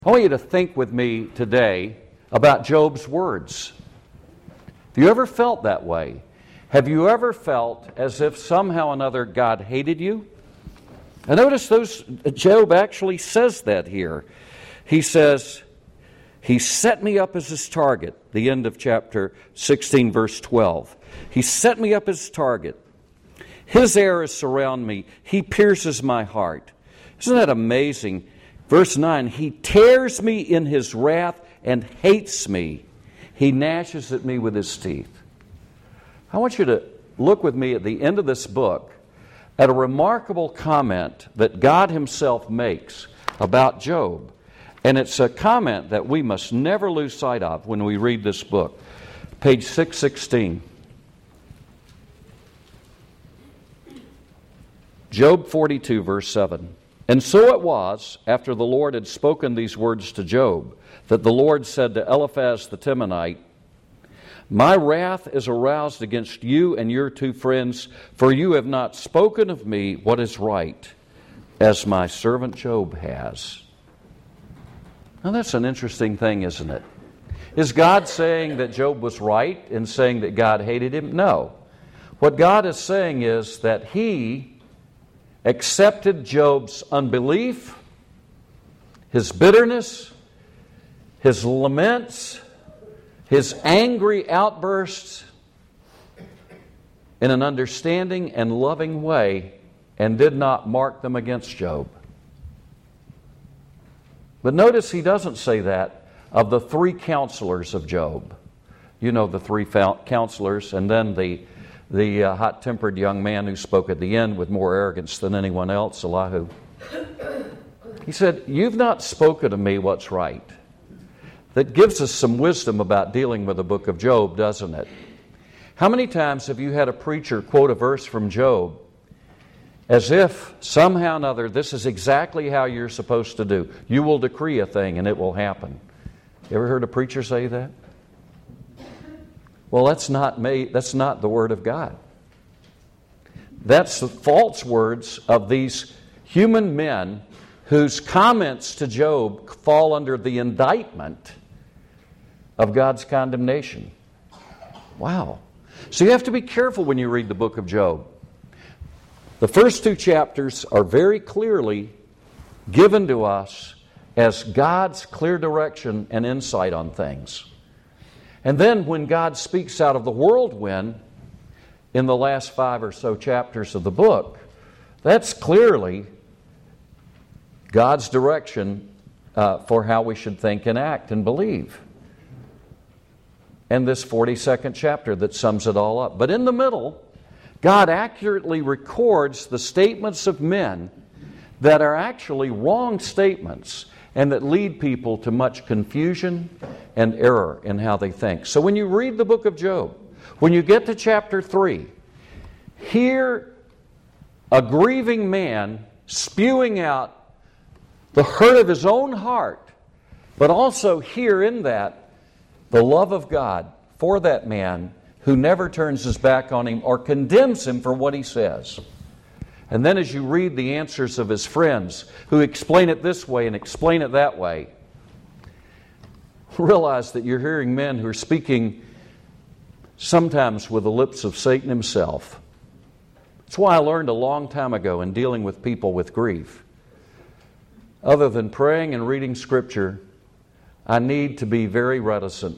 I want you to think with me today about Job's words. Have you ever felt that way? Have you ever felt as if somehow or another God hated you? And notice Job actually says that here. He says, He set me up as His target, the end of chapter 16, verse 12. He set me up as target. His arrows surround me. He pierces my heart. Isn't that amazing? Verse 9, He tears me in His wrath and hates me. He gnashes at me with His teeth. I want you to look with me at the end of this book at a remarkable comment that God Himself makes about Job. And it's a comment that we must never lose sight of when we read this book. Page 616. Job 42, verse 7. And so it was, after the Lord had spoken these words to Job, that the Lord said to Eliphaz the Temanite, My wrath is aroused against you and your two friends, for you have not spoken of me what is right, as my servant Job has. Now that's an interesting thing, isn't it? Is God saying that Job was right in saying that God hated him? No. What God is saying is that He accepted Job's unbelief, his bitterness, his laments, his angry outbursts in an understanding and loving way, and did not mark them against Job. But notice He doesn't say that of the three counselors of Job. You know the three counselors, and then the hot-tempered young man who spoke at the end with more arrogance than anyone else, Elihu. He said, You've not spoken to me what's right. That gives us some wisdom about dealing with the book of Job, doesn't it? How many times have you had a preacher quote a verse from Job as if somehow or another this is exactly how you're supposed to do? You will decree a thing and it will happen. You ever heard a preacher say that? Well, that's not the Word of God. That's the false words of these human men whose comments to Job fall under the indictment of God's condemnation. Wow. So you have to be careful when you read the book of Job. The first two chapters are very clearly given to us as God's clear direction and insight on things. And then when God speaks out of the whirlwind in the last 5 or so chapters of the book, that's clearly God's direction for how we should think and act and believe. And this 42nd chapter that sums it all up. But in the middle, God accurately records the statements of men that are actually wrong statements and that lead people to much confusion and error in how they think. So when you read the book of Job, when you get to chapter 3, hear a grieving man spewing out the hurt of his own heart, but also hear in that the love of God for that man who never turns his back on him or condemns him for what he says. And then as you read the answers of his friends who explain it this way and explain it that way, realize that you're hearing men who are speaking sometimes with the lips of Satan himself. That's why I learned a long time ago in dealing with people with grief. Other than praying and reading Scripture, I need to be very reticent.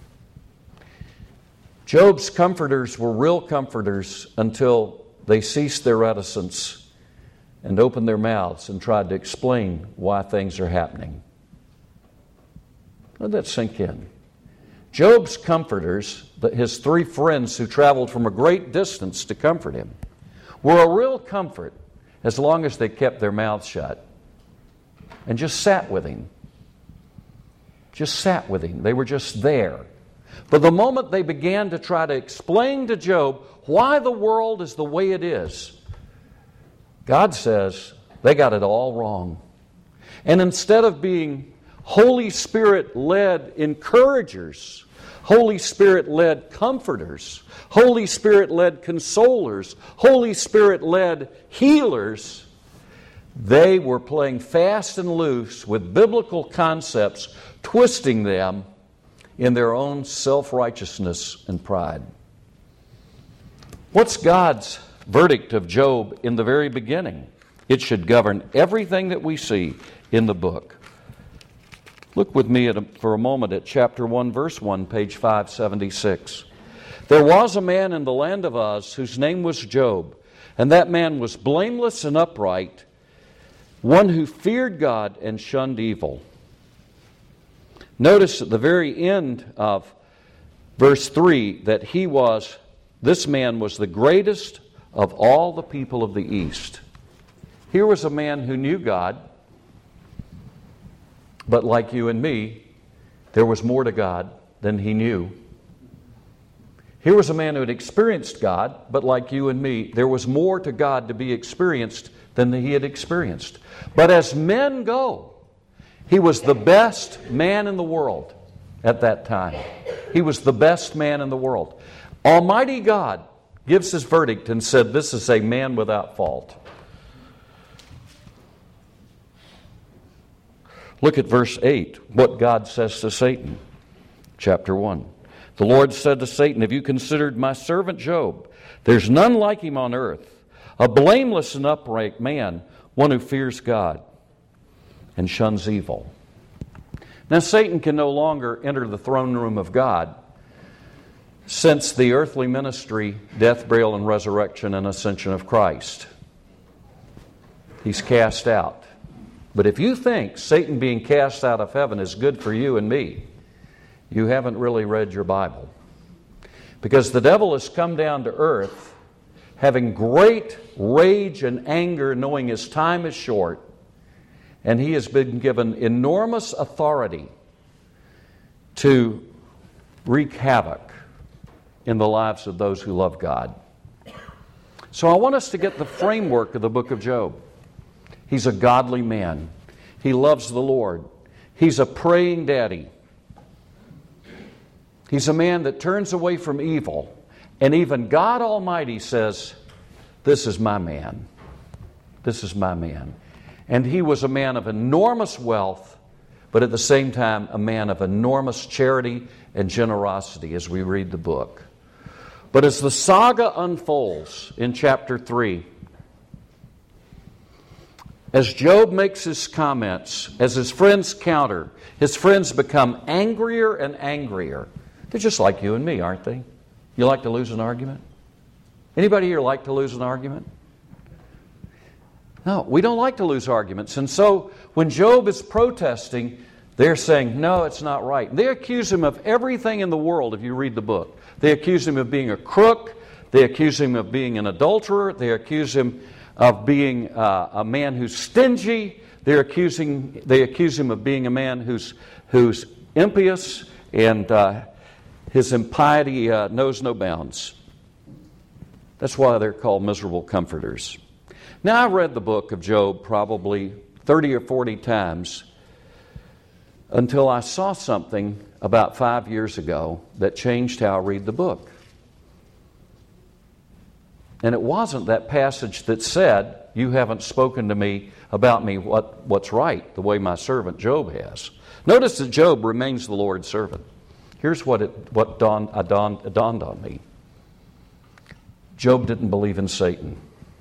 Job's comforters were real comforters until they ceased their reticence and opened their mouths and tried to explain why things are happening. Let that sink in. Job's comforters, his three friends who traveled from a great distance to comfort him, were a real comfort as long as they kept their mouths shut and just sat with him. Just sat with him. They were just there. But the moment they began to try to explain to Job why the world is the way it is, God says they got it all wrong. And instead of being Holy Spirit-led encouragers, Holy Spirit-led comforters, Holy Spirit-led consolers, Holy Spirit-led healers, They were playing fast and loose with biblical concepts, twisting them in their own self-righteousness and pride. What's God's verdict of Job in the very beginning? It should govern everything that we see in the book. Look with me for a moment at chapter 1, verse 1, page 576. There was a man in the land of Uz whose name was Job, and that man was blameless and upright, one who feared God and shunned evil. Notice at the very end of verse 3 that this man was the greatest of all the people of the East. Here was a man who knew God, but like you and me, there was more to God than he knew. Here was a man who had experienced God, but like you and me, there was more to God to be experienced than he had experienced. But as men go, he was the best man in the world at that time. He was the best man in the world. Almighty God gives his verdict and said, this is a man without fault. Look at verse 8, what God says to Satan. Chapter 1. The Lord said to Satan, have you considered my servant Job? There's none like him on earth, a blameless and upright man, one who fears God and shuns evil. Now Satan can no longer enter the throne room of God since the earthly ministry, death, burial, and resurrection and ascension of Christ. He's cast out. But if you think Satan being cast out of heaven is good for you and me, you haven't really read your Bible. Because the devil has come down to earth having great rage and anger, knowing his time is short, and he has been given enormous authority to wreak havoc in the lives of those who love God. So I want us to get the framework of the book of Job. He's a godly man. He loves the Lord. He's a praying daddy. He's a man that turns away from evil. And even God Almighty says, this is my man. This is my man. And he was a man of enormous wealth, but at the same time a man of enormous charity and generosity as we read the book. But as the saga unfolds in chapter 3, as Job makes his comments, as his friends counter, his friends become angrier and angrier. They're just like you and me, aren't they? You like to lose an argument? Anybody here like to lose an argument? No, we don't like to lose arguments. And so when Job is protesting, they're saying, no, it's not right. They accuse him of everything in the world if you read the book. They accuse him of being a crook. They accuse him of being an adulterer. They accuse him of being a man who's stingy. They accuse him of being a man who's impious, and his impiety knows no bounds. That's why they're called miserable comforters. Now, I've read the book of Job probably 30 or 40 times until I saw something about 5 years ago that changed how I read the book. And it wasn't that passage that said, you haven't spoken to me about me what's right, the way my servant Job has. Notice that Job remains the Lord's servant. Here's what dawned on me. Job didn't believe in Satan.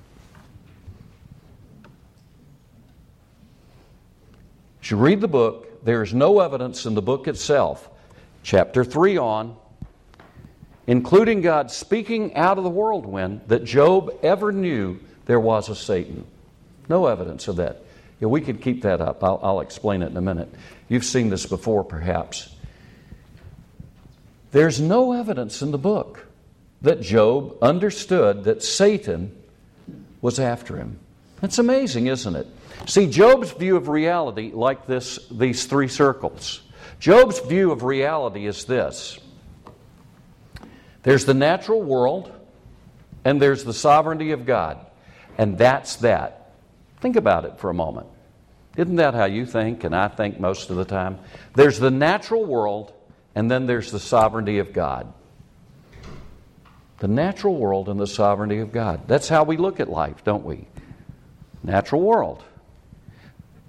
As you read the book, there is no evidence in the book itself, chapter 3 on, including God speaking out of the whirlwind, that Job ever knew there was a Satan. No evidence of that. Yeah, we could keep that up. I'll explain it in a minute. You've seen this before, perhaps. There's no evidence in the book that Job understood that Satan was after him. That's amazing, isn't it? See, Job's view of reality, like these three circles. Job's view of reality is this. There's the natural world, and there's the sovereignty of God. And that's that. Think about it for a moment. Isn't that how you think, and I think most of the time? There's the natural world, and then there's the sovereignty of God. The natural world and the sovereignty of God. That's how we look at life, don't we? Natural world.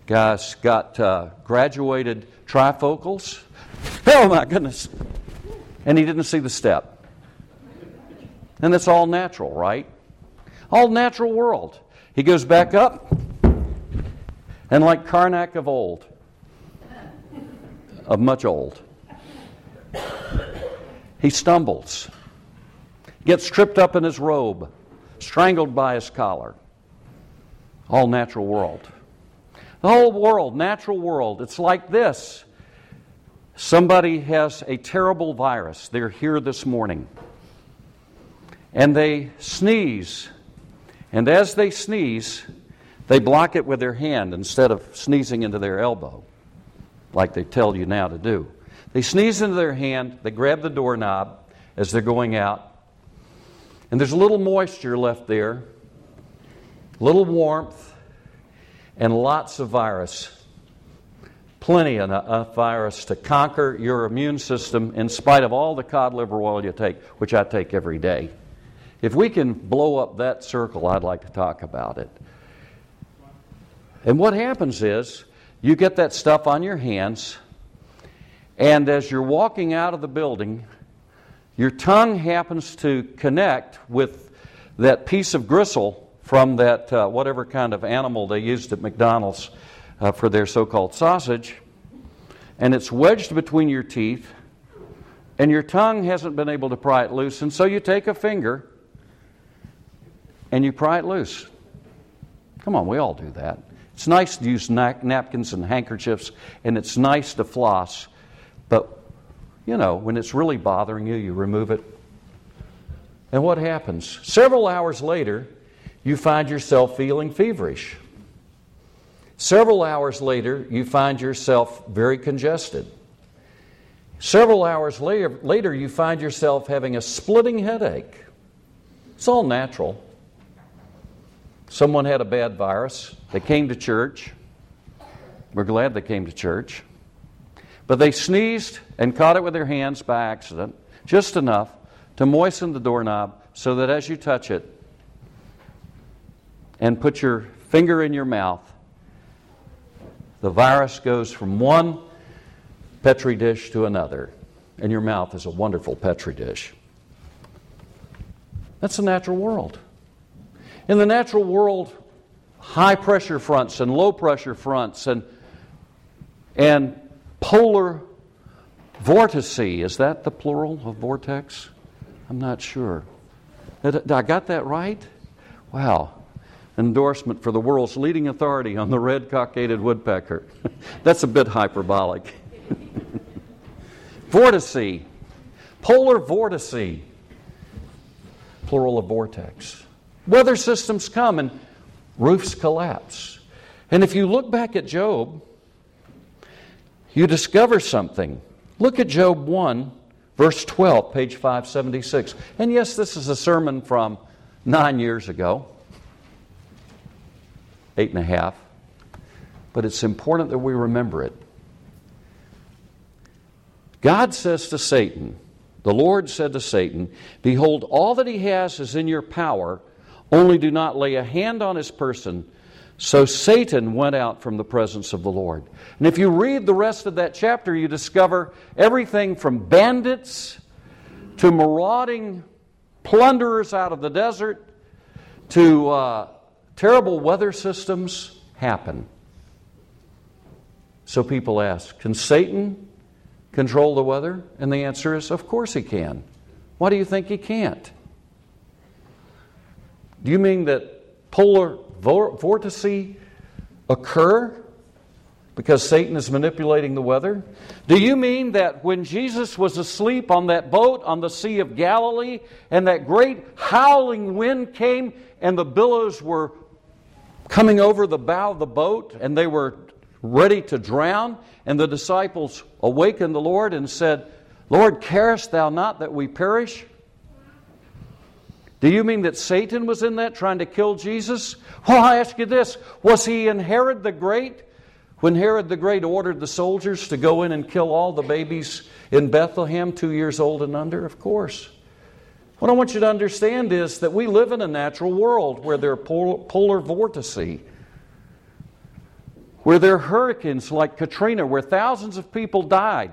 Guy's got graduated trifocals. Oh my goodness. And he didn't see the step. And that's all natural, right? All natural world. He goes back up, and like Karnak of old, of much old, he stumbles, gets tripped up in his robe, strangled by his collar. All natural world. The whole world, natural world, it's like this. Somebody has a terrible virus. They're here this morning. And they sneeze. And as they sneeze, they block it with their hand instead of sneezing into their elbow, like they tell you now to do. They sneeze into their hand, they grab the doorknob as they're going out, and there's a little moisture left there, a little warmth, and lots of virus. Plenty of virus to conquer your immune system in spite of all the cod liver oil you take, which I take every day. If we can blow up that circle, I'd like to talk about it. And what happens is, you get that stuff on your hands, and as you're walking out of the building, your tongue happens to connect with that piece of gristle from that whatever kind of animal they used at McDonald's for their so-called sausage, and it's wedged between your teeth, and your tongue hasn't been able to pry it loose, and so you take a finger and you pry it loose. Come on, we all do that. It's nice to use napkins and handkerchiefs, and it's nice to floss, but, you know, when it's really bothering you, you remove it. And what happens? Several hours later, you find yourself feeling feverish. Several hours later, you find yourself very congested. Several hours later, you find yourself having a splitting headache. It's all natural. Someone had a bad virus. They came to church. We're glad they came to church. But they sneezed and caught it with their hands by accident, just enough to moisten the doorknob so that as you touch it and put your finger in your mouth, the virus goes from one Petri dish to another. And your mouth is a wonderful Petri dish. That's the natural world. In the natural world, high pressure fronts and low pressure fronts and polar vortices, is that the plural of vortex? I'm not sure. Did I got that right? Wow. Endorsement for the world's leading authority on the red cockaded woodpecker. That's a bit hyperbolic. Vortice. Polar vortice. Plural of vortex. Weather systems come and roofs collapse. And if you look back at Job, you discover something. Look at Job 1, verse 12, page 576. And yes, this is a sermon from 9 years ago. 8.5. But it's important that we remember it. God says to Satan, the Lord said to Satan, "Behold, all that he has is in your power, only do not lay a hand on his person." So Satan went out from the presence of the Lord. And if you read the rest of that chapter, you discover everything from bandits to marauding plunderers out of the desert to terrible weather systems happen. So people ask, can Satan control the weather? And the answer is, of course he can. Why do you think he can't? Do you mean that polar vortices occur because Satan is manipulating the weather? Do you mean that when Jesus was asleep on that boat on the Sea of Galilee and that great howling wind came and the billows were coming over the bow of the boat and they were ready to drown, and the disciples awakened the Lord and said, "Lord, carest thou not that we perish?" Do you mean that Satan was in that trying to kill Jesus? Well, I ask you this, was he in Herod the Great when Herod the Great ordered the soldiers to go in and kill all the babies in Bethlehem 2 years old and under? Of course. What I want you to understand is that we live in a natural world where there are polar vortices. where there are hurricanes like Katrina, where thousands of people died,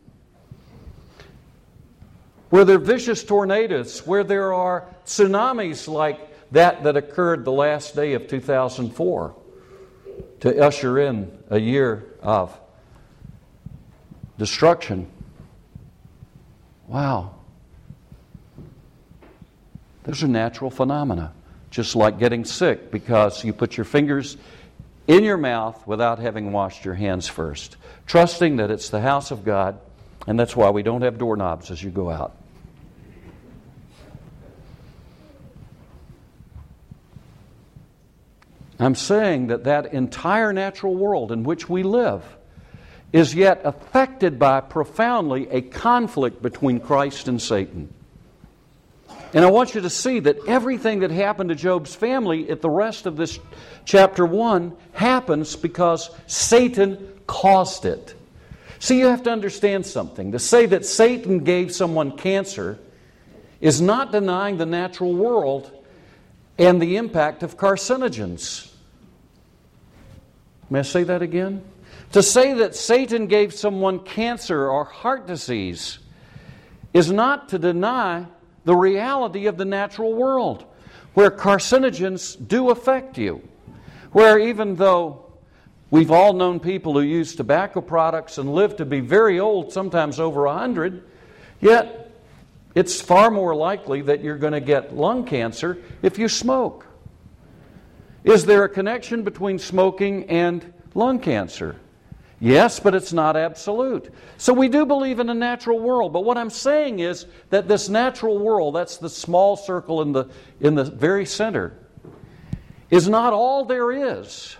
where there are vicious tornadoes, where there are tsunamis like that occurred the last day of 2004 to usher in a year of destruction. Wow. Those are natural phenomena. Just like getting sick because you put your fingers in your mouth without having washed your hands first. Trusting that it's the house of God, and that's why we don't have doorknobs as you go out. I'm saying that entire natural world in which we live is yet affected by profoundly a conflict between Christ and Satan. And I want you to see that everything that happened to Job's family at the rest of this chapter 1 happens because Satan caused it. See, you have to understand something. To say that Satan gave someone cancer is not denying the natural world and the impact of carcinogens. May I say that again? To say that Satan gave someone cancer or heart disease is not to deny the reality of the natural world, where carcinogens do affect you, where even though we've all known people who use tobacco products and live to be very old, sometimes over 100, yet it's far more likely that you're going to get lung cancer if you smoke. Is there a connection between smoking and lung cancer? Yes, but it's not absolute. So we do believe in a natural world, but what I'm saying is that this natural world, that's the small circle in the very center, is not all there is.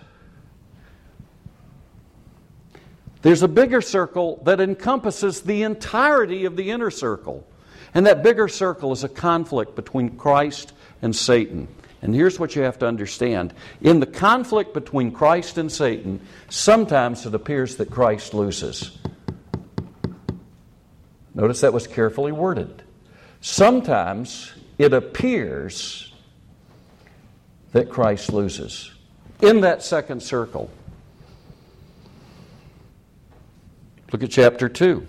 There's a bigger circle that encompasses the entirety of the inner circle. And that bigger circle is a conflict between Christ and Satan. And here's what you have to understand. In the conflict between Christ and Satan, sometimes it appears that Christ loses. Notice that was carefully worded. Sometimes it appears that Christ loses. In that second circle. Look at chapter 2.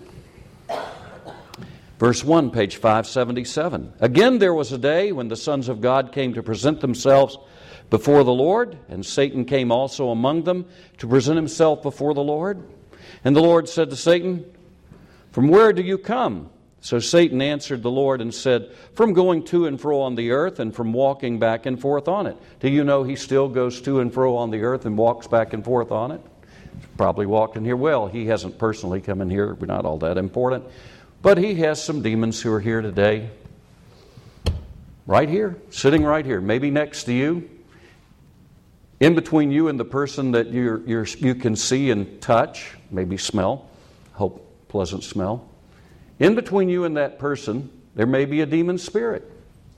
Verse 1, page 577. Again, there was a day when the sons of God came to present themselves before the Lord, and Satan came also among them to present himself before the Lord. And the Lord said to Satan, "From where do you come?" So Satan answered the Lord and said, "From going to and fro on the earth and from walking back and forth on it." Do you know he still goes to and fro on the earth and walks back and forth on it? Probably walked in here. Well, he hasn't personally come in here. We're not all that important. But he has some demons who are here today. Right here, sitting right here, maybe next to you. In between you and the person that you can see and touch, maybe smell, hope pleasant smell. In between you and that person, there may be a demon spirit.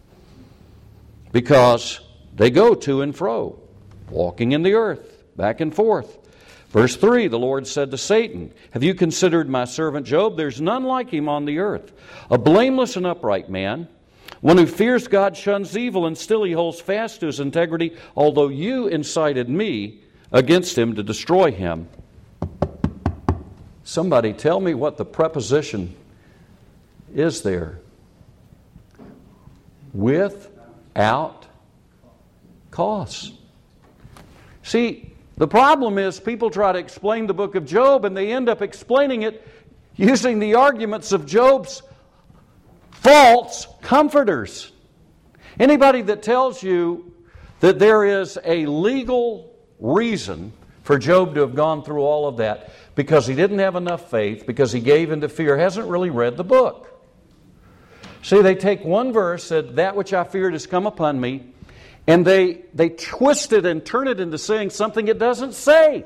Because they go to and fro, walking in the earth, back and forth. Verse 3, the Lord said to Satan, "Have you considered my servant Job? There's none like him on the earth, a blameless and upright man, one who fears God, shuns evil, and still he holds fast to his integrity, although you incited me against him to destroy him." Somebody tell me what the preposition is there. Without cause. See, the problem is people try to explain the book of Job and they end up explaining it using the arguments of Job's false comforters. Anybody that tells you that there is a legal reason for Job to have gone through all of that because he didn't have enough faith, because he gave into fear, hasn't really read the book. See, they take one verse, said, "That which I feared has come upon me," and they twist it and turn it into saying something it doesn't say.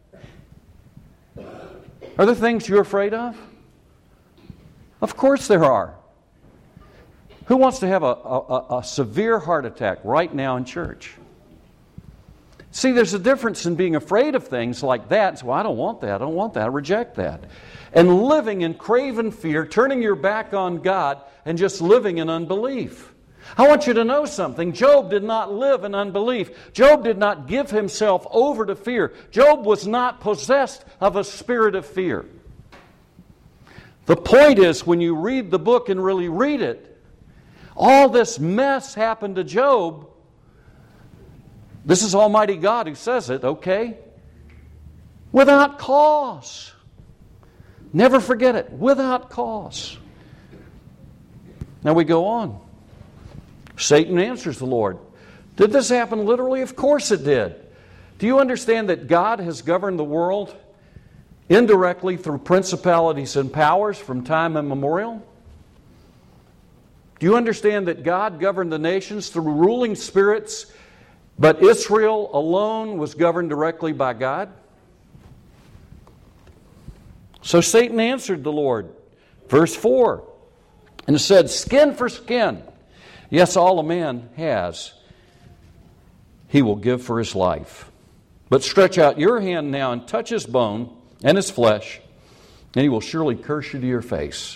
Are there things you're afraid of? Of course there are. Who wants to have a severe heart attack right now in church? See, there's a difference in being afraid of things like that. So, I don't want that, I don't want that, I reject that. And living in craven fear, turning your back on God, and just living in unbelief. I want you to know something. Job did not live in unbelief. Job did not give himself over to fear. Job was not possessed of a spirit of fear. The point is, when you read the book and really read it, all this mess happened to Job. This is Almighty God who says it, okay? Without cause. Never forget it. Without cause. Now we go on. Satan answers the Lord. Did this happen literally? Of course it did. Do you understand that God has governed the world indirectly through principalities and powers from time immemorial? Do you understand that God governed the nations through ruling spirits, but Israel alone was governed directly by God? So Satan answered the Lord. Verse 4, and said, skin for skin. Yes, all a man has, he will give for his life. But stretch out your hand now and touch his bone and his flesh, and he will surely curse you to your face.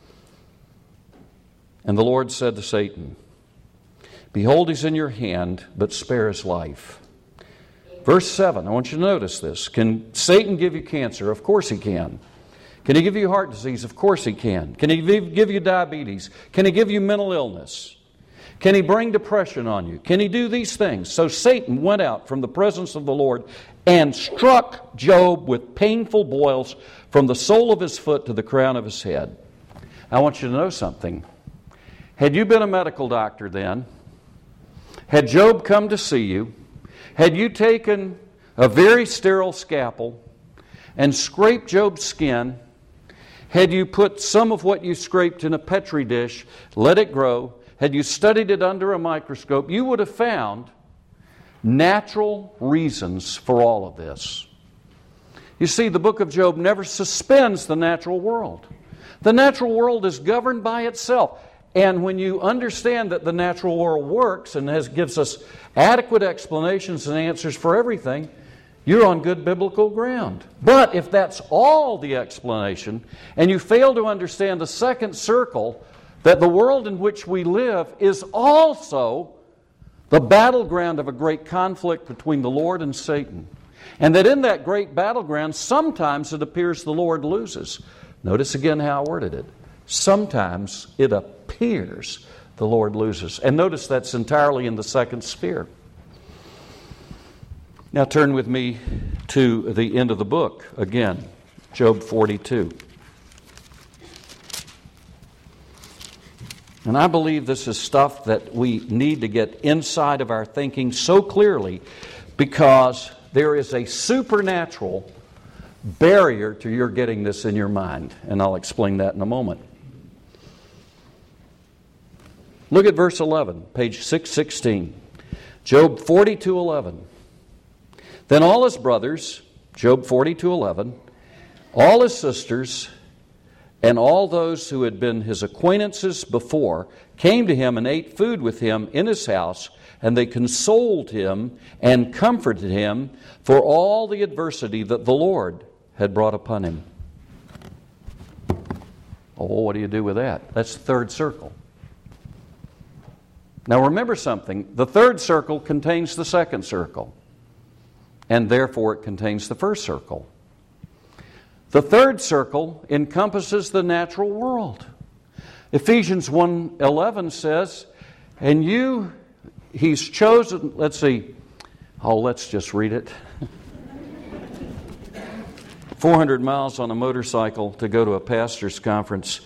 And the Lord said to Satan, behold, he's in your hand, but spare his life. Verse 7, I want you to notice this. Can Satan give you cancer? Of course he can. Can he give you heart disease? Of course he can. Can he give you diabetes? Can he give you mental illness? Can he bring depression on you? Can he do these things? So Satan went out from the presence of the Lord and struck Job with painful boils from the sole of his foot to the crown of his head. I want you to know something. Had you been a medical doctor then, had Job come to see you, had you taken a very sterile scalpel and scraped Job's skin, had you put some of what you scraped in a petri dish, let it grow, had you studied it under a microscope, you would have found natural reasons for all of this. You see, the book of Job never suspends the natural world. The natural world is governed by itself. And when you understand that the natural world works and gives us adequate explanations and answers for everything, you're on good biblical ground. But if that's all the explanation, and you fail to understand the second circle, that the world in which we live is also the battleground of a great conflict between the Lord and Satan. And that in that great battleground, sometimes it appears the Lord loses. Notice again how I worded it. Sometimes it appears the Lord loses. And notice that's entirely in the second sphere. Now turn with me to the end of the book again, Job 42. And I believe this is stuff that we need to get inside of our thinking so clearly, because there is a supernatural barrier to your getting this in your mind. And I'll explain that in a moment. Look at verse 11, page 616. Job 42:11. Then all his brothers, Job 42:11, all his sisters, and all those who had been his acquaintances before came to him and ate food with him in his house, and they consoled him and comforted him for all the adversity that the Lord had brought upon him. Oh, what do you do with that? That's the third circle. Now remember something. The third circle contains the second circle, and therefore it contains the first circle. The third circle encompasses the natural world. Ephesians 1:11 says, and you, he's chosen, let's just read it. 400 miles on a motorcycle to go to a pastor's conference.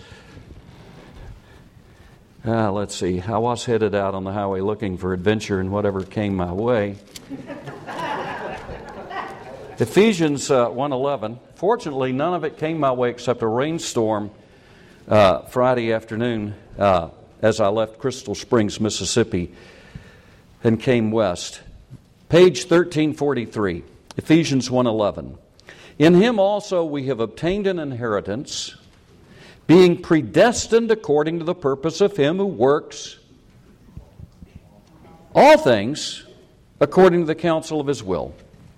I was headed out on the highway looking for adventure and whatever came my way. Ephesians 1:11. Fortunately, none of it came my way except a rainstorm Friday afternoon as I left Crystal Springs, Mississippi, and came west. Page 1343, Ephesians 1:11. In him also we have obtained an inheritance, being predestined according to the purpose of him who works all things according to the counsel of his will.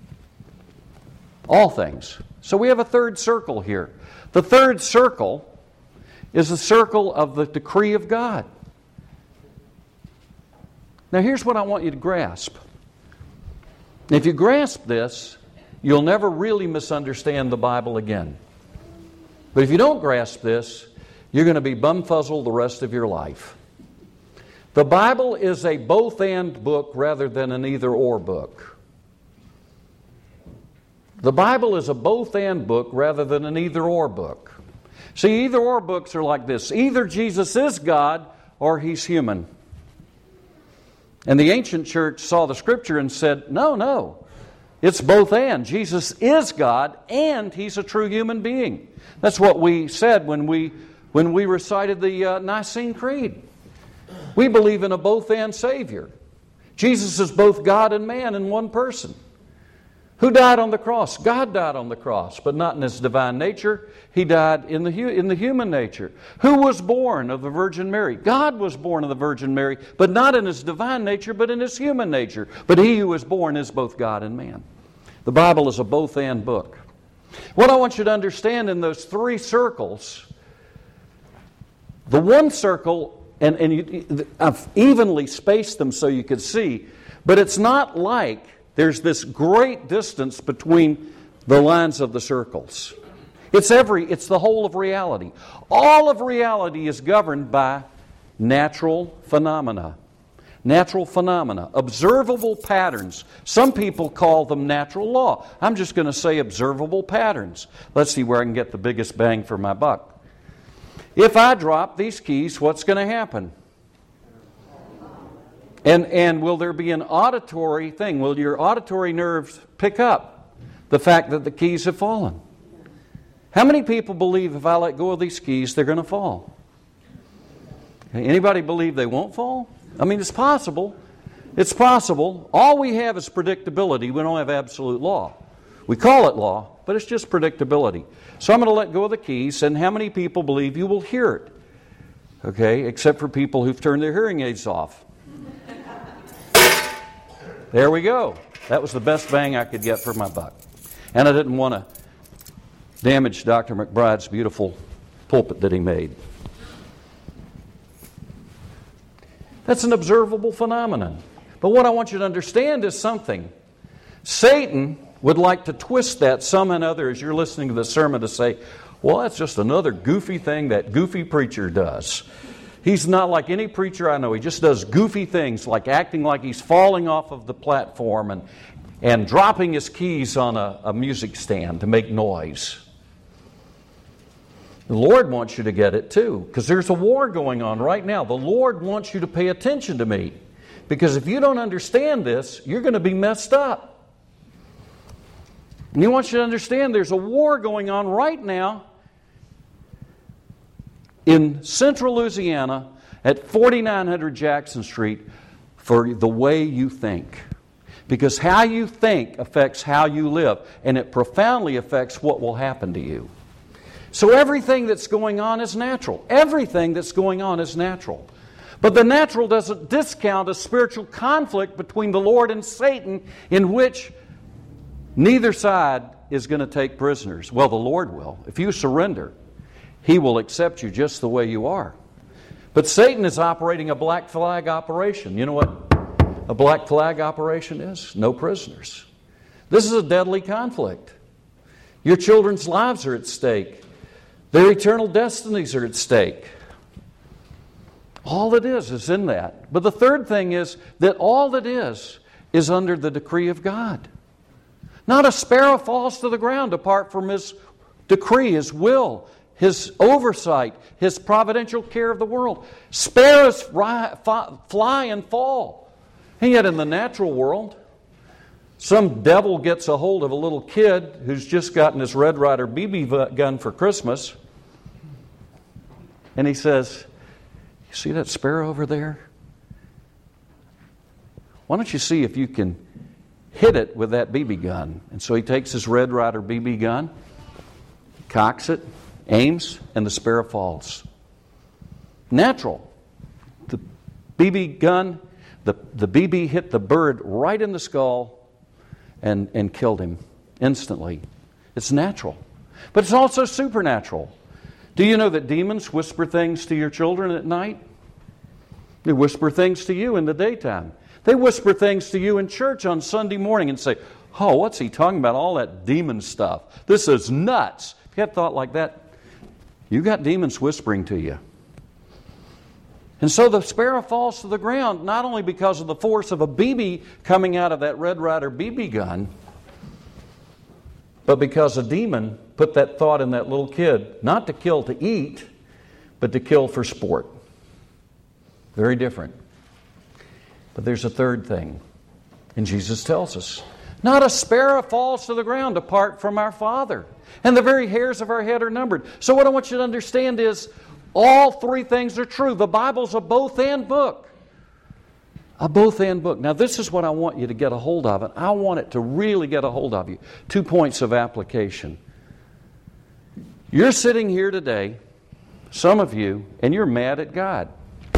All things. So we have a third circle here. The third circle is the circle of the decree of God. Now here's what I want you to grasp. If you grasp this, you'll never really misunderstand the Bible again. But if you don't grasp this, you're going to be bumfuzzled the rest of your life. The Bible is a both-and book rather than an either-or book. The Bible is a both-and book rather than an either-or book. See, either-or books are like this. Either Jesus is God or He's human. And the ancient church saw the Scripture and said, no, it's both and. Jesus is God and He's a true human being. That's what we said when we recited the Nicene Creed. We believe in a both-and Savior. Jesus is both God and man in one person. Who died on the cross? God died on the cross, but not in His divine nature. He died in the human nature. Who was born of the Virgin Mary? God was born of the Virgin Mary, but not in His divine nature, but in His human nature. But He who was born is both God and man. The Bible is a both-and book. What I want you to understand in those three circles, the one circle, and I've evenly spaced them so you could see, but it's not like there's this great distance between the lines of the circles. It's the whole of reality. All of reality is governed by natural phenomena. Natural phenomena, observable patterns. Some people call them natural law. I'm just going to say observable patterns. Let's see where I can get the biggest bang for my buck. If I drop these keys, what's going to happen? And will there be an auditory thing? Will your auditory nerves pick up the fact that the keys have fallen? How many people believe if I let go of these keys, they're going to fall? Anybody believe they won't fall? I mean, it's possible. It's possible. All we have is predictability. We don't have absolute law. We call it law, but it's just predictability. So I'm going to let go of the keys, and how many people believe you will hear it? Okay, except for people who've turned their hearing aids off. There we go. That was the best bang I could get for my buck. And I didn't want to damage Dr. McBride's beautiful pulpit that he made. That's an observable phenomenon. But what I want you to understand is something. Satan would like to twist that some and other as you're listening to the sermon to say, well, that's just another goofy thing that goofy preacher does. He's not like any preacher I know. He just does goofy things like acting like he's falling off of the platform and dropping his keys on a music stand to make noise. The Lord wants you to get it too, because there's a war going on right now. The Lord wants you to pay attention to me, because if you don't understand this, you're going to be messed up. And He wants you to understand there's a war going on right now in central Louisiana at 4900 Jackson Street for the way you think. Because how you think affects how you live, and it profoundly affects what will happen to you. So everything that's going on is natural. Everything that's going on is natural. But the natural doesn't discount a spiritual conflict between the Lord and Satan in which neither side is going to take prisoners. Well, the Lord will. If you surrender, He will accept you just the way you are. But Satan is operating a black flag operation. You know what a black flag operation is? No prisoners. This is a deadly conflict. Your children's lives are at stake. Their eternal destinies are at stake. All it is in that. But the third thing is that all it is under the decree of God. Not a sparrow falls to the ground apart from His decree, His will, His oversight, His providential care of the world. Sparrows fly and fall. And yet in the natural world, some devil gets a hold of a little kid who's just gotten his Red Ryder BB gun for Christmas, and he says, "You see that sparrow over there? Why don't you see if you can hit it with that BB gun?" And so he takes his Red Ryder BB gun, cocks it, aims, and the sparrow falls. Natural. The BB gun, the BB hit the bird right in the skull and killed him instantly. It's natural. But it's also supernatural. Do you know that demons whisper things to your children at night? They whisper things to you in the daytime. They whisper things to you in church on Sunday morning and say, oh, what's he talking about? All that demon stuff. This is nuts. If you had thought like that, you got demons whispering to you. And so the sparrow falls to the ground, not only because of the force of a BB coming out of that Red Ryder BB gun, but because a demon put that thought in that little kid, not to kill to eat, but to kill for sport. Very different. But there's a third thing. And Jesus tells us, not a sparrow falls to the ground apart from our Father. And the very hairs of our head are numbered. So what I want you to understand is, all three things are true. The Bible's a both-and book. A both-and book. Now this is what I want you to get a hold of. And I want it to really get a hold of you. 2 points of application. You're sitting here today, some of you, and you're mad at God.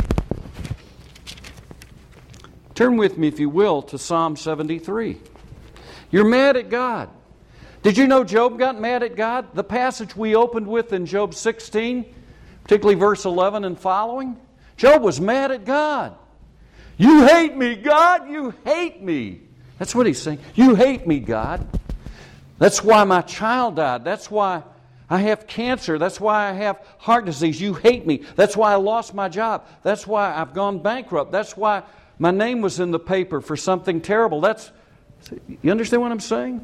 Turn with me, if you will, to Psalm 73. You're mad at God. Did you know Job got mad at God? The passage we opened with in Job 16, particularly verse 11 and following, Job was mad at God. You hate me, God, you hate me. That's what he's saying. You hate me, God. That's why my child died. That's why I have cancer. That's why I have heart disease. You hate me. That's why I lost my job. That's why I've gone bankrupt. That's why my name was in the paper for something terrible. You understand what I'm saying?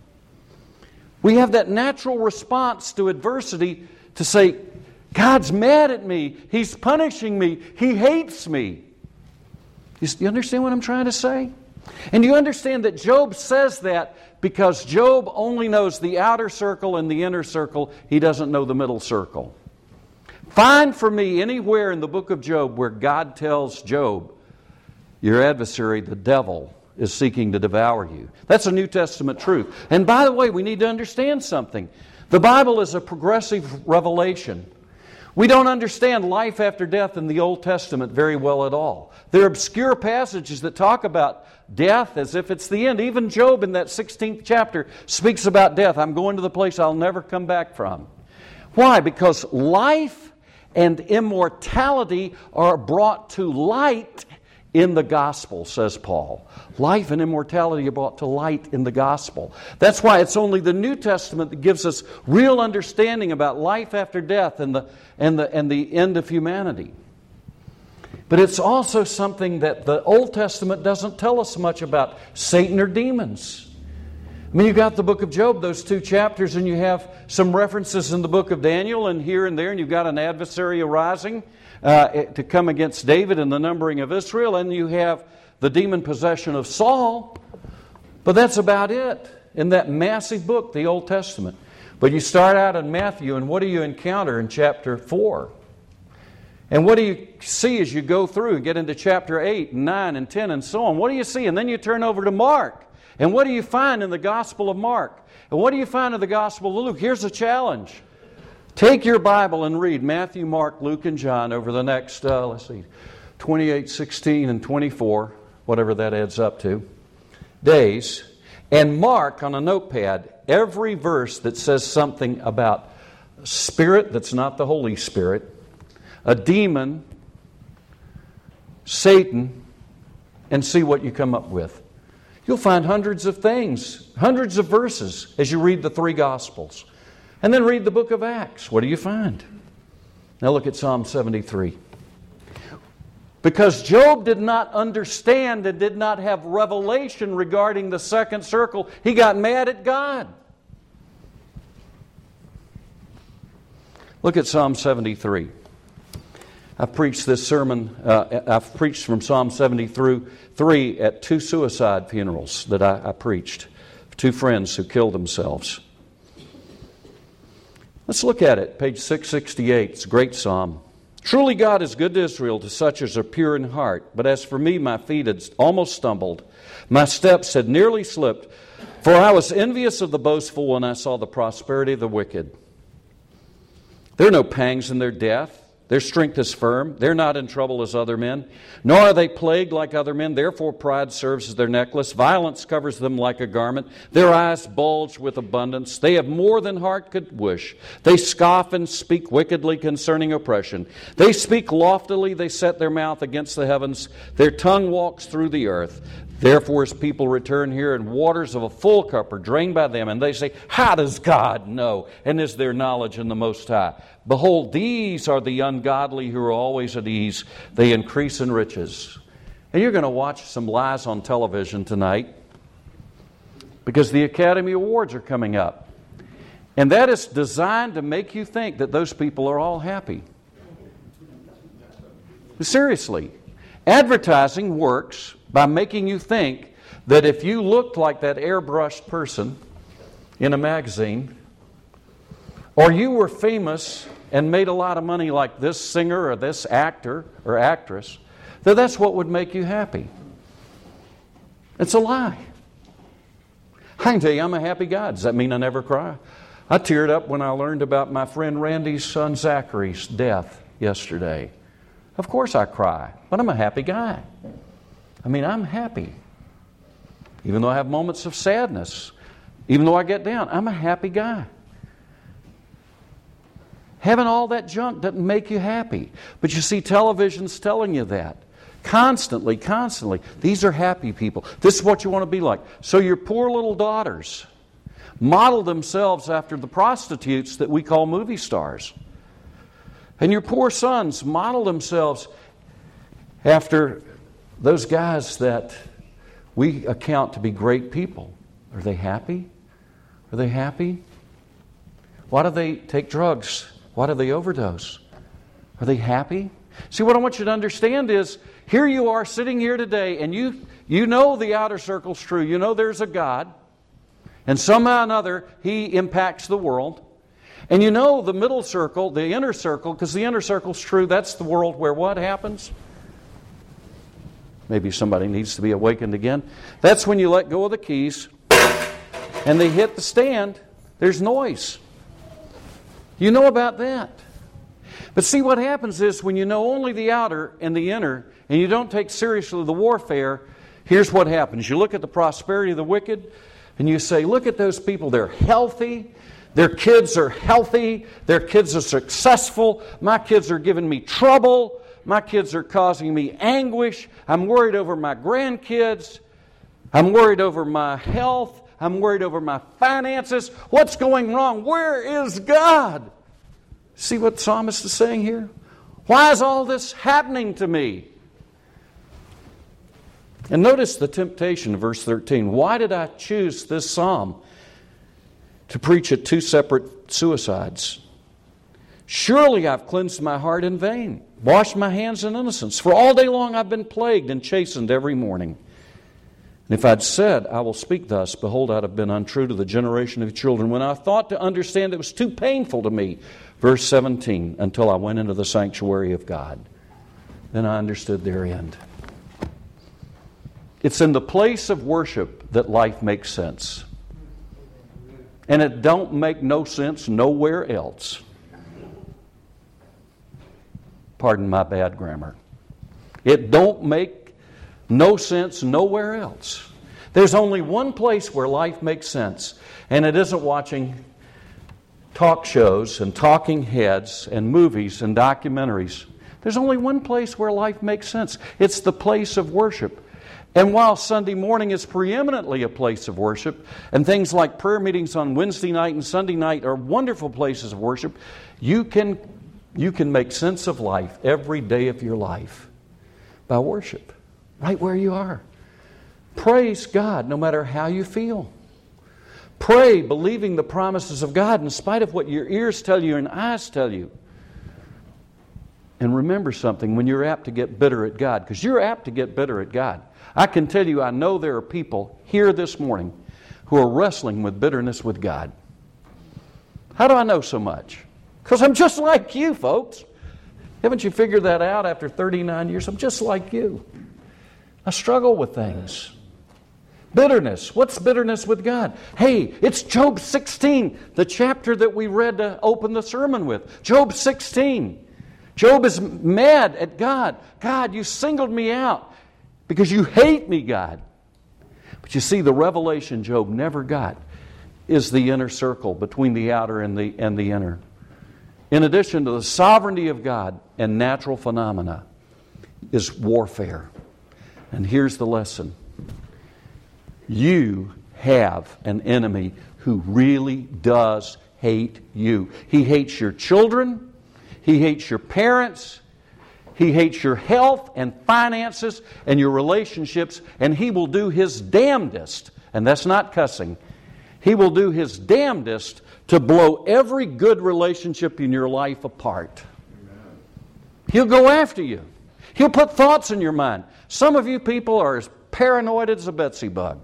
We have that natural response to adversity to say, God's mad at me. He's punishing me. He hates me. You understand what I'm trying to say? And you understand that Job says that because Job only knows the outer circle and the inner circle. He doesn't know the middle circle. Find for me anywhere in the book of Job where God tells Job, your adversary, the devil, is seeking to devour you. That's a New Testament truth. And by the way, we need to understand something. The Bible is a progressive revelation. We don't understand life after death in the Old Testament very well at all. There are obscure passages that talk about death as if it's the end. Even Job in that 16th chapter speaks about death. I'm going to the place I'll never come back from. Why? Because life and immortality are brought to light in the gospel, says Paul. Life and immortality are brought to light in the gospel. That's why it's only the New Testament that gives us real understanding about life after death and the end of humanity. But it's also something that the Old Testament doesn't tell us much about Satan or demons. I mean, you've got the book of Job, those 2 chapters, and you have some references in the book of Daniel and here and there, and you've got an adversary arising to come against David and the numbering of Israel, and you have the demon possession of Saul. But that's about it in that massive book, the Old Testament. But you start out in Matthew, and what do you encounter in chapter 4? And what do you see as you go through and get into chapter 8 and 9 and 10 and so on? What do you see? And then you turn over to Mark. And what do you find in the Gospel of Mark? And what do you find in the Gospel of Luke? Here's a challenge. Take your Bible and read Matthew, Mark, Luke, and John over the next, 28, 16, and 24, whatever that adds up to, days, and mark on a notepad every verse that says something about a spirit that's not the Holy Spirit, a demon, Satan, and see what you come up with. You'll find hundreds of things, hundreds of verses as you read the 3 Gospels. And then read the book of Acts. What do you find? Now look at Psalm 73. Because Job did not understand and did not have revelation regarding the second circle, he got mad at God. Look at Psalm 73. I've preached this sermon, I've preached from Psalm 73 at 2 suicide funerals that I preached. 2 friends who killed themselves. Let's look at it, page 668. It's a great psalm. Truly God is good to Israel, to such as are pure in heart. But as for me, my feet had almost stumbled. My steps had nearly slipped. For I was envious of the boastful when I saw the prosperity of the wicked. There are no pangs in their death. Their strength is firm. They're not in trouble as other men, nor are they plagued like other men. Therefore pride serves as their necklace. Violence covers them like a garment. Their eyes bulge with abundance. They have more than heart could wish. They scoff and speak wickedly concerning oppression. They speak loftily. They set their mouth against the heavens. Their tongue walks through the earth. Therefore his people return here, and waters of a full cup are drained by them. And they say, how does God know? And is there knowledge in the Most High? Behold, these are the ungodly who are always at ease. They increase in riches. And you're going to watch some lies on television tonight because the Academy Awards are coming up. And that is designed to make you think that those people are all happy. Seriously. Advertising works by making you think that if you looked like that airbrushed person in a magazine, or you were famous and made a lot of money like this singer or this actor or actress, that's what would make you happy. It's a lie. I can tell you I'm a happy guy. Does that mean I never cry? I teared up when I learned about my friend Randy's son Zachary's death yesterday. Of course I cry, but I'm a happy guy. I mean, I'm happy. Even though I have moments of sadness, even though I get down, I'm a happy guy. Having all that junk doesn't make you happy. But you see, television's telling you that. Constantly. These are happy people. This is what you want to be like. So your poor little daughters model themselves after the prostitutes that we call movie stars. And your poor sons model themselves after those guys that we account to be great people. Are they happy? Are they happy? Why do they take drugs? Why do they overdose? Are they happy? See, what I want you to understand is, here you are sitting here today, and you know the outer circle's true. You know there's a God, and somehow or another He impacts the world. And you know the middle circle, the inner circle, because the inner circle's true. That's the world where what happens? Maybe somebody needs to be awakened again. That's when you let go of the keys and they hit the stand. There's noise. You know about that. But see, what happens is when you know only the outer and the inner, and you don't take seriously the warfare, here's what happens. You look at the prosperity of the wicked, and you say, look at those people. They're healthy. Their kids are healthy. Their kids are successful. My kids are giving me trouble. My kids are causing me anguish. I'm worried over my grandkids. I'm worried over my health. I'm worried over my finances. What's going wrong? Where is God? See what the psalmist is saying here? Why is all this happening to me? And notice the temptation, verse 13. Why did I choose this psalm to preach at two separate suicides? Surely I've cleansed my heart in vain, washed my hands in innocence. For all day long I've been plagued and chastened every morning. And if I'd said, I will speak thus, behold, I'd have been untrue to the generation of children. When I thought to understand, it was too painful to me. Verse 17, until I went into the sanctuary of God. Then I understood their end. It's in the place of worship that life makes sense. And it don't make no sense nowhere else. Pardon my bad grammar. It don't make no sense nowhere else. There's only one place where life makes sense, and it isn't watching talk shows and talking heads and movies and documentaries. There's only one place where life makes sense. It's the place of worship. And while Sunday morning is preeminently a place of worship, and things like prayer meetings on Wednesday night and Sunday night are wonderful places of worship, you can make sense of life every day of your life by worship, right where you are. Praise God no matter how you feel. Pray believing the promises of God in spite of what your ears tell you and eyes tell you. And remember something when you're apt to get bitter at God, because you're apt to get bitter at God. I can tell you, I know there are people here this morning who are wrestling with bitterness with God. How do I know so much? Because I'm just like you, folks. Haven't you figured that out after 39 years? I'm just like you. I struggle with things. Bitterness. What's bitterness with God? Hey, it's Job 16, the chapter that we read to open the sermon with. Job 16. Job is mad at God. God, you singled me out because you hate me, God. But you see, the revelation Job never got is the inner circle between the outer and the inner. In addition to the sovereignty of God and natural phenomena is warfare. And here's the lesson. You have an enemy who really does hate you. He hates your children. He hates your parents. He hates your health and finances and your relationships. And he will do his damnedest, and that's not cussing, he will do his damnedest to blow every good relationship in your life apart. He'll go after you. He'll put thoughts in your mind. Some of you people are as paranoid as a Betsy bug.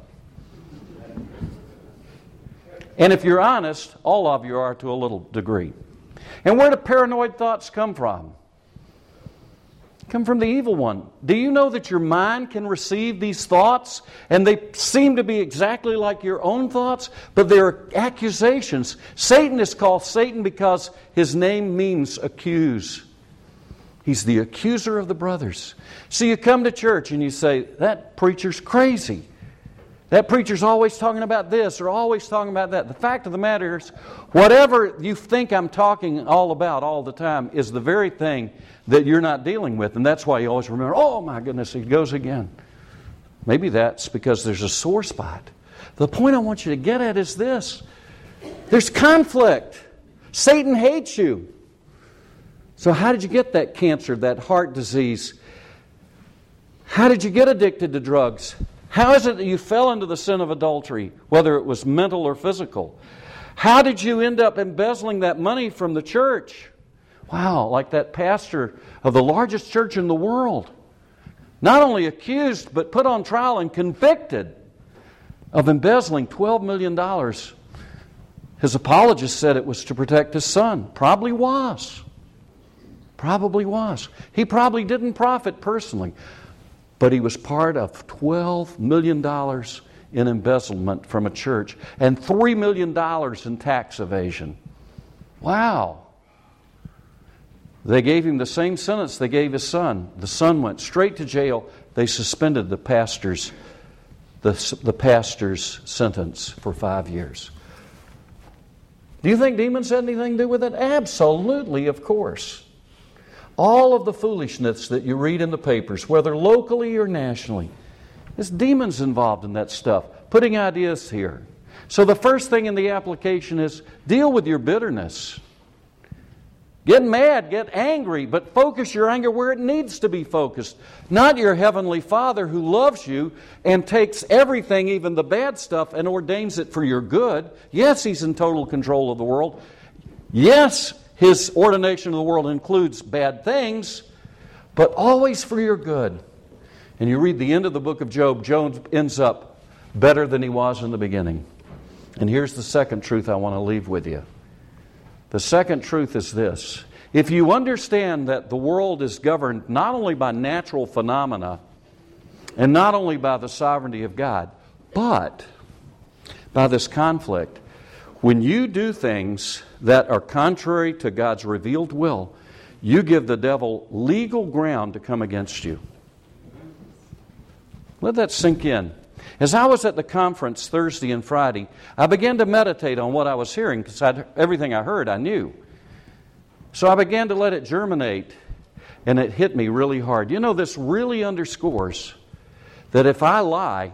And if you're honest, all of you are to a little degree. And where do paranoid thoughts come from? Come from the evil one. Do you know that your mind can receive these thoughts and they seem to be exactly like your own thoughts, but they're accusations? Satan is called Satan because his name means accuse. He's the accuser of the brothers. So you come to church and you say, that preacher's crazy. That preacher's always talking about this or always talking about that. The fact of the matter is, whatever you think I'm talking all about all the time is the very thing that you're not dealing with. And that's why you always remember, oh my goodness, he goes again. Maybe that's because there's a sore spot. The point I want you to get at is this. There's conflict. Satan hates you. So how did you get that cancer, that heart disease? How did you get addicted to drugs? How is it that you fell into the sin of adultery, whether it was mental or physical? How did you end up embezzling that money from the church? Wow, like that pastor of the largest church in the world. Not only accused, but put on trial and convicted of embezzling $12 million. His apologist said it was to protect his son. Probably was. Probably was. He probably didn't profit personally. But he was part of $12 million in embezzlement from a church and $3 million in tax evasion. Wow. They gave him the same sentence they gave his son. The son went straight to jail. They suspended the pastor's sentence for 5 years. Do you think demons had anything to do with it? Absolutely, of course. All of the foolishness that you read in the papers, whether locally or nationally, there's demons involved in that stuff, putting ideas here. So the first thing in the application is deal with your bitterness. Get mad, get angry, but focus your anger where it needs to be focused. Not your heavenly Father who loves you and takes everything, even the bad stuff, and ordains it for your good. Yes, He's in total control of the world. Yes, His ordination of the world includes bad things, but always for your good. And you read the end of the book of Job, Job ends up better than he was in the beginning. And here's the second truth I want to leave with you. The second truth is this. If you understand that the world is governed not only by natural phenomena and not only by the sovereignty of God, but by this conflict, when you do things that are contrary to God's revealed will, you give the devil legal ground to come against you. Let that sink in. As I was at the conference Thursday and Friday, I began to meditate on what I was hearing because everything I heard I knew. So I began to let it germinate, and it hit me really hard. You know, this really underscores that if I lie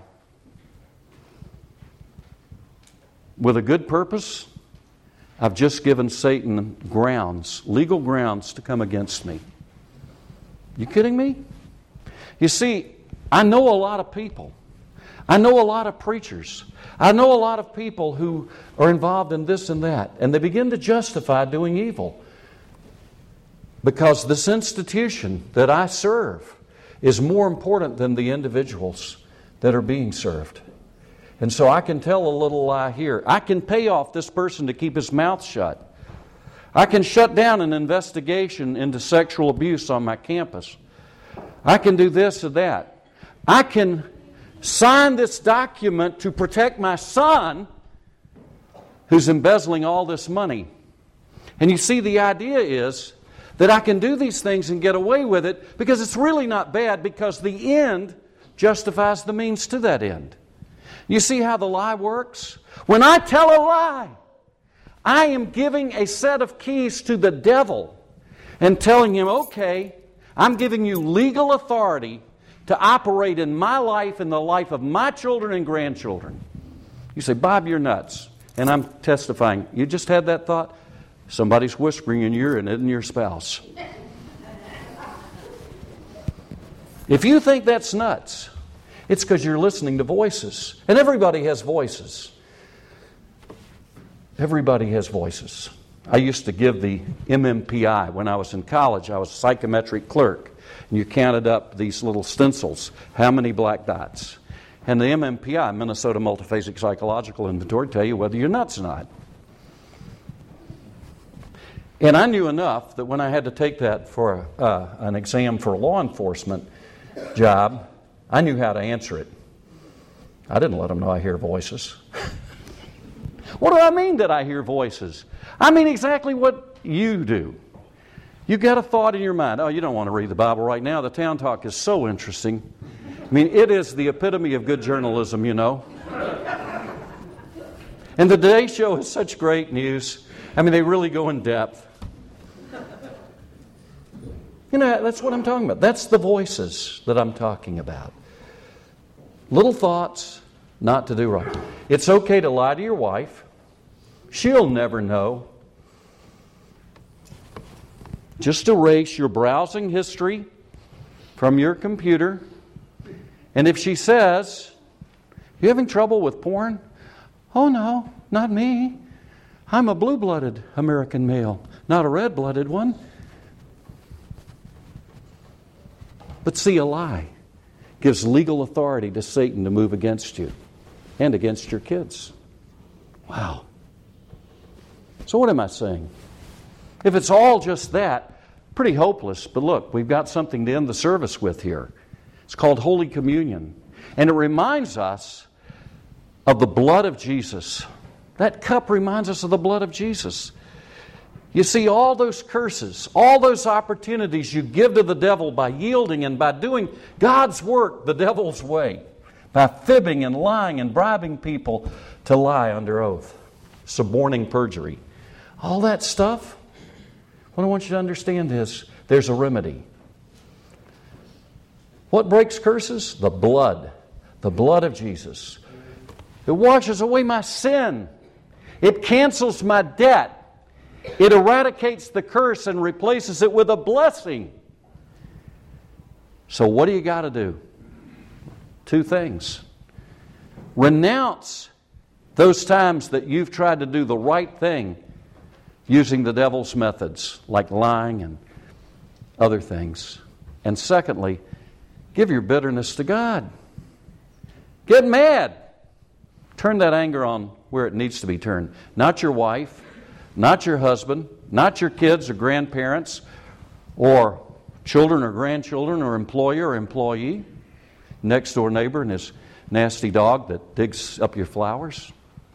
with a good purpose, I've just given Satan grounds, legal grounds to come against me. You kidding me? You see, I know a lot of people. I know a lot of preachers. I know a lot of people who are involved in this and that, and they begin to justify doing evil because this institution that I serve is more important than the individuals that are being served. And so I can tell a little lie here. I can pay off this person to keep his mouth shut. I can shut down an investigation into sexual abuse on my campus. I can do this or that. I can sign this document to protect my son who's embezzling all this money. And you see, the idea is that I can do these things and get away with it because it's really not bad, because the end justifies the means to that end. You see how the lie works? When I tell a lie, I am giving a set of keys to the devil and telling him, okay, I'm giving you legal authority to operate in my life and the life of my children and grandchildren. You say, Bob, you're nuts. And I'm testifying. You just had that thought? Somebody's whispering in your ear, and it isn't your spouse. If you think that's nuts, it's because you're listening to voices. And everybody has voices. Everybody has voices. I used to give the MMPI. When I was in college, I was a psychometric clerk. And you counted up these little stencils, how many black dots. And the MMPI, Minnesota Multiphasic Psychological Inventory, tell you whether you're nuts or not. And I knew enough that when I had to take that for an exam for a law enforcement job, I knew how to answer it. I didn't let them know I hear voices. What do I mean that I hear voices? I mean exactly what you do. You got a thought in your mind. Oh, you don't want to read the Bible right now. The Town Talk is so interesting. I mean, it is the epitome of good journalism, you know. And the Today Show is such great news. I mean, they really go in depth. You know, that's what I'm talking about. That's the voices that I'm talking about. Little thoughts not to do right. It's okay to lie to your wife. She'll never know. Just erase your browsing history from your computer. And if she says, "You having trouble with porn?" "Oh no, not me. I'm a blue-blooded American male, not a red-blooded one." But see, a lie gives legal authority to Satan to move against you and against your kids. Wow. So what am I saying? If it's all just that, pretty hopeless. But look, we've got something to end the service with here. It's called Holy Communion. And it reminds us of the blood of Jesus. That cup reminds us of the blood of Jesus. You see, all those curses, all those opportunities you give to the devil by yielding and by doing God's work the devil's way, by fibbing and lying and bribing people to lie under oath, suborning perjury. All that stuff, what I want you to understand is there's a remedy. What breaks curses? The blood of Jesus. It washes away my sin. It cancels my debt. It eradicates the curse and replaces it with a blessing. So what do you got to do? 2 things. Renounce those times that you've tried to do the right thing using the devil's methods, like lying and other things. And secondly, give your bitterness to God. Get mad. Turn that anger on where it needs to be turned. Not your wife, not your husband, not your kids or grandparents, or children or grandchildren, or employer or employee, next door neighbor and his nasty dog that digs up your flowers.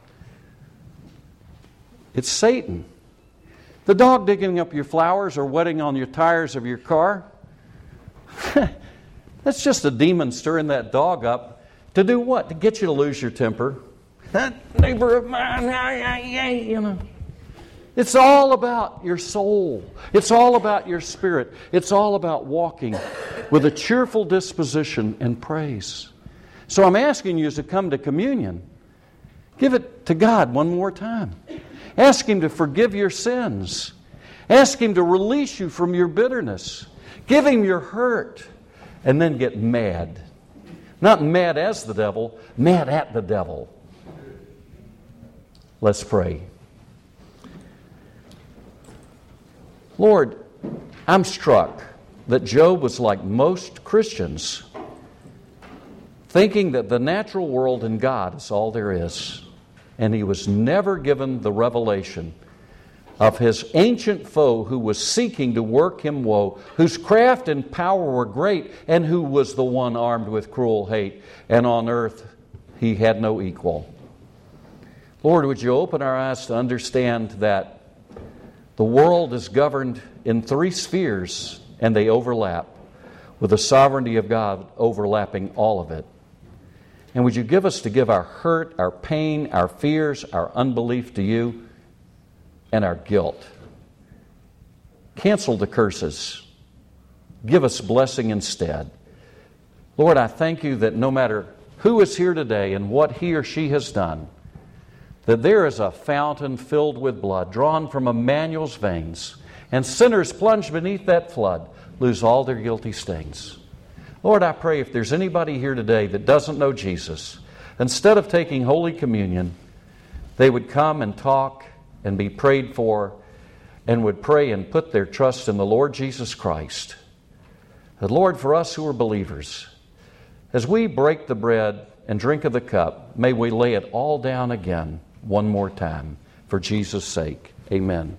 It's Satan. The dog digging up your flowers or wetting on your tires of your car, that's just a demon stirring that dog up to do what? To get you to lose your temper. That neighbor of mine, you know. It's all about your soul. It's all about your spirit. It's all about walking with a cheerful disposition and praise. So I'm asking you as to come to communion, give it to God one more time. Ask Him to forgive your sins. Ask Him to release you from your bitterness. Give Him your hurt. And then get mad. Not mad as the devil, mad at the devil. Let's pray. Lord, I'm struck that Job was like most Christians, thinking that the natural world and God is all there is. And he was never given the revelation of his ancient foe who was seeking to work him woe, whose craft and power were great, and who was the one armed with cruel hate. And on earth he had no equal. Lord, would you open our eyes to understand that The world is governed in three spheres, and they overlap, with the sovereignty of God overlapping all of it. And would you give us to give our hurt, our pain, our fears, our unbelief to you, and our guilt. Cancel the curses. Give us blessing instead. Lord, I thank you that no matter who is here today and what he or she has done, that there is a fountain filled with blood drawn from Emmanuel's veins, and sinners plunged beneath that flood lose all their guilty stains. Lord, I pray if there's anybody here today that doesn't know Jesus, instead of taking Holy Communion, they would come and talk and be prayed for and would pray and put their trust in the Lord Jesus Christ. That, Lord, for us who are believers, as we break the bread and drink of the cup, may we lay it all down again one more time for Jesus' sake. Amen.